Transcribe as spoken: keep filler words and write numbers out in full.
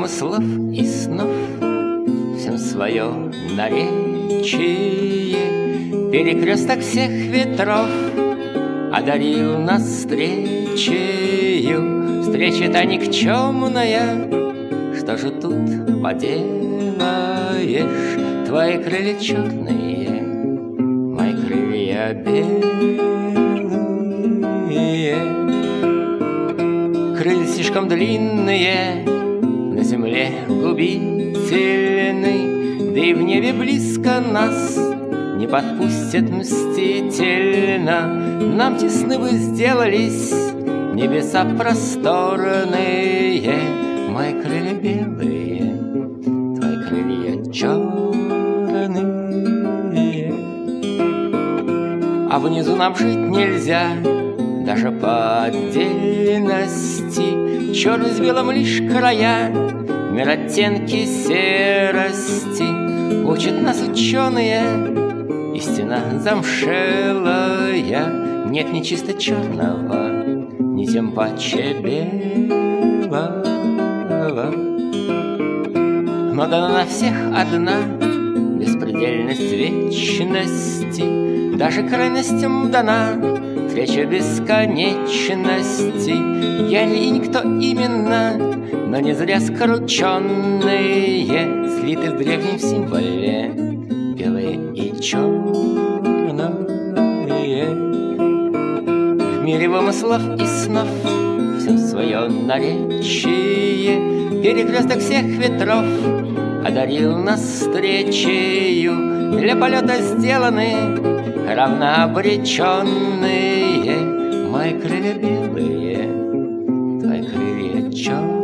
вымыслов и снов, всем свое наречие, перекресток всех ветров одарил нас встречею. Встреча-то никчемная, что же тут поделаешь? Твои крылья черные, мои крылья белые. Крылья слишком длинные, на земле губительны, да и в небе близко нас не подпустят мстительно. Нам тесны бы сделались небеса просторные, мои крылья белые, твои крылья черные. А внизу нам жить нельзя, даже по отдельности. Черный с белым лишь края, мир оттенки серости. Учат нас ученые, истина замшелая. Нет ни чисто черного, ни тем паче белого. Но дана на всех одна беспредельность вечности. Даже крайностям дана встреча бесконечности. Я ли и никто именно, но не зря скрученные, слиты в древнем символе белые и черные. В мире вымыслов и снов всем свое наречие, перекресток всех ветров одарил нас встречею. Для полета сделаны равнообреченные, мои крылья белые, твои крылья черные.